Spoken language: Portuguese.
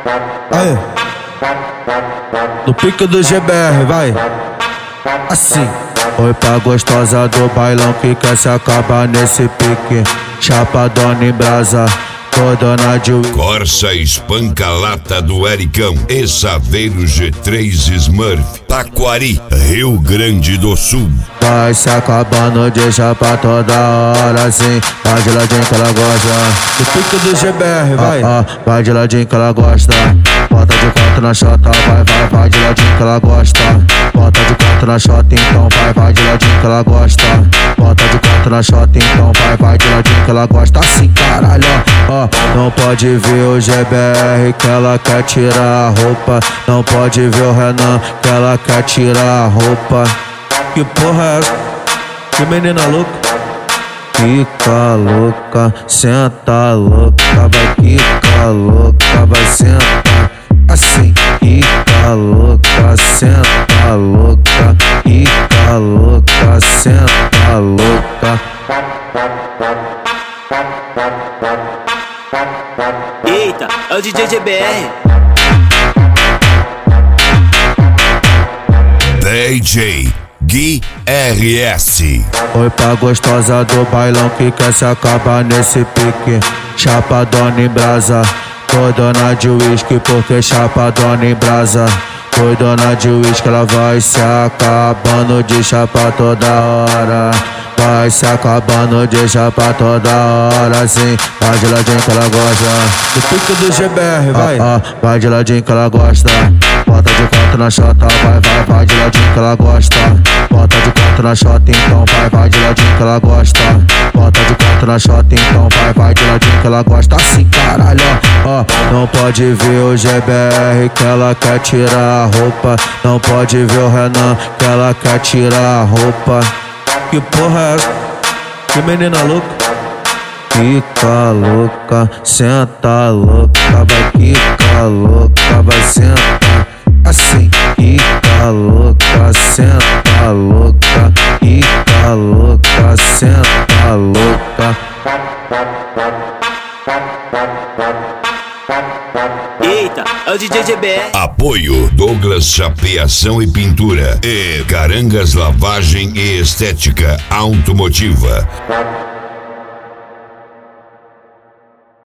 Aí, no pique do GBR, vai. Assim. Oi pra gostosa do bailão que quer se acabar nesse pique. Chapadona em brasa, codona de Corsa espanca-lata do Ericão e Saveiro G3 Smurf, Taquari, Rio Grande do Sul. Vai se acabando de chapa toda hora, assim. Vai de ladinho que ela gosta. Do pique do GBR, vai. Vai de ladinho que ela gosta. Bota de quatro na chota, vai de ladinho que ela gosta. Bota de quatro na chota, então vai de ladinho que ela gosta. Bota de quatro na chota, então vai de ladinho que ela gosta. Assim, caralho, ó. Não pode ver o GBR que ela quer tirar a roupa. Não pode ver o Renan que ela quer tirar a roupa. Que porra é essa? Que menina louca? Fica louca, senta louca, vai ficar louca, vai sentar assim. Fica louca, senta louca, fica louca, senta louca. Eita, é o DJ GBR. DJ Gui RS. Oi pra gostosa do bailão que quer se acabar nesse pique. Chapadona em brasa, codona de uísque, porque chapadona em brasa. Codona de uísque, ela vai se acabando de chapa toda hora. Vai se acabando de chapa toda hora, assim. Vai de ladinho que ela gosta. Do pique do GBR, vai. Vai de ladinho que ela gosta. Bota de quatro na chota, vai de ladinho que ela gosta. Bota de quatro na chota, então vai de ladinho que ela gosta. Bota de quatro na chota, então vai de ladinho que ela gosta. Assim, caralho, ó. Não pode ver o GBR que ela quer tirar a roupa. Não pode ver o Renan que ela quer tirar a roupa. Que porra é essa? Que menina louca? Fica louca, senta louca, vai ficar louca, vai sentar assim. Fica louca, senta louca, fica louca, senta louca. Eita, é o DJ GBR. Apoio Douglas Chapeação e Pintura e Carangas Lavagem e Estética Automotiva.